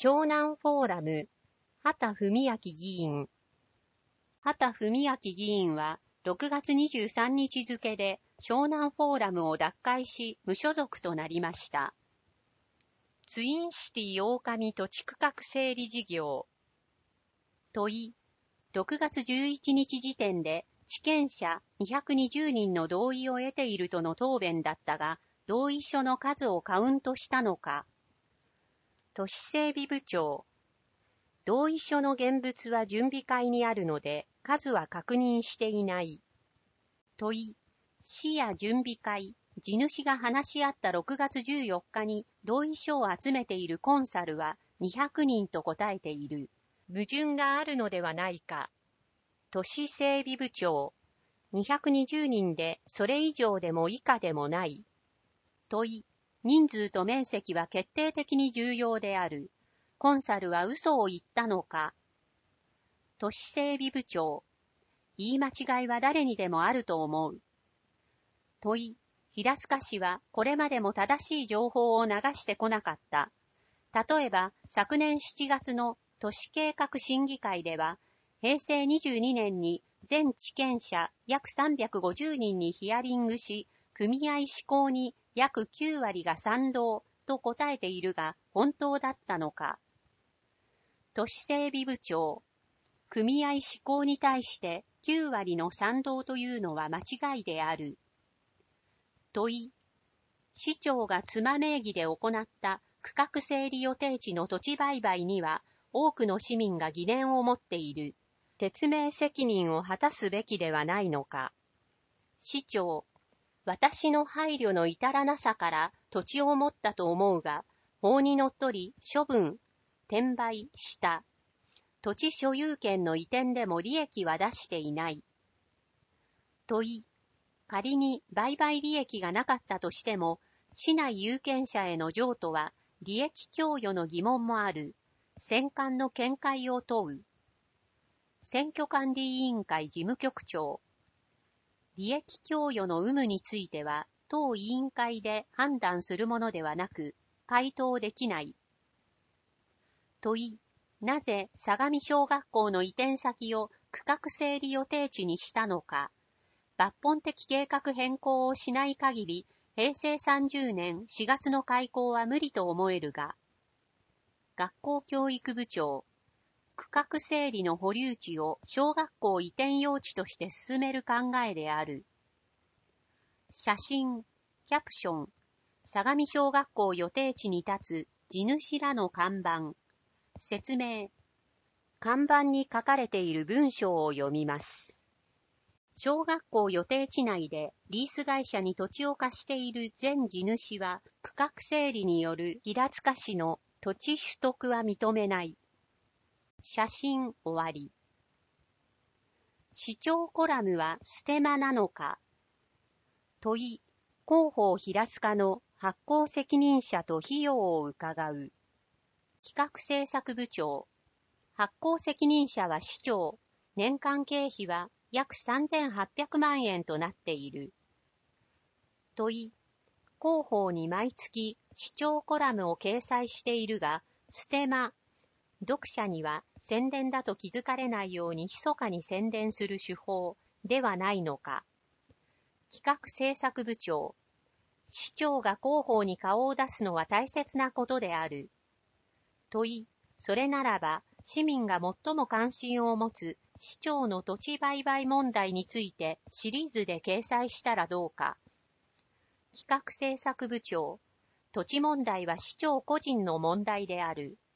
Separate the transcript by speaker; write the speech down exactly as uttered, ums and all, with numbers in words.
Speaker 1: 湘南フォーラム、畑文明議員。畑文明議員は、ろくがつにじゅうさんにち付で湘南フォーラムを脱会し、無所属となりました。ツインシティ狼土地区画整理事業。問い、ろくがつじゅういちにち時点で地権者にひゃくにじゅうにんの同意を得ているとの答弁だったが、同意書の数をカウントしたのか。都市整備部長。同意書の現物は準備会にあるので、数は確認していない。問い、市や準備会、地主が話し合ったろくがつじゅうよっかに同意書を集めているコンサルはにひゃくにんと答えている。矛盾があるのではないか。都市整備部長。にひゃくにじゅうにんでそれ以上でも以下でもない。問い、人数と面積は決定的に重要である。コンサルは嘘を言ったのか。都市整備部長。言い間違いは誰にでもあると思う。問い、平塚市はこれまでも正しい情報を流してこなかった。例えば、昨年しちがつの都市計画審議会では、へいせいにじゅうにねんに全地権者約さんびゃくごじゅうにんにヒアリングし、組合施行に約きゅうわりが賛同と答えているが、本当だったのか。都市整備部長。組合施行に対してきゅうわりの賛同というのは間違いである。問い。市長が妻名義で行った区画整理予定地の土地売買には多くの市民が疑念を持っている。説明責任を果たすべきではないのか。市長。私の配慮の至らなさから土地を持ったと思うが、法にのっとり処分、転売した。土地所有権の移転でも利益は出していない。問い。仮に売買利益がなかったとしても、市内有権者への譲渡は利益供与の疑問もある。選管の見解を問う。選挙管理委員会事務局長。利益供与の有無については、当委員会で判断するものではなく、回答できない。問い。なぜ相模小学校の移転先を区画整理予定地にしたのか。抜本的計画変更をしない限り、へいせいさんじゅうねんしがつの開校は無理と思えるが。学校教育部長。区画整理の保留地を小学校移転用地として進める考えである。写真、キャプション。相模小学校予定地に立つ地主らの看板。説明。看板に書かれている文章を読みます。小学校予定地内でリース会社に土地を貸している全地主は区画整理による平塚市の土地取得は認めない。写真終わり。市長コラムはステマなのか。問い、広報平塚の発行責任者と費用を伺う。企画政策部長。発行責任者は市長。年間経費は約さんぜんはっぴゃくまんえんとなっている。問い、広報に毎月市長コラムを掲載しているが、ステマ。読者には宣伝だと気づかれないように密かに宣伝する手法ではないのか。企画政策部長。市長が広報に顔を出すのは大切なことである。問い、それならば、市民が最も関心を持つ市長の土地売買問題についてシリーズで掲載したらどうか。企画政策部長。土地問題は市長個人の問題である。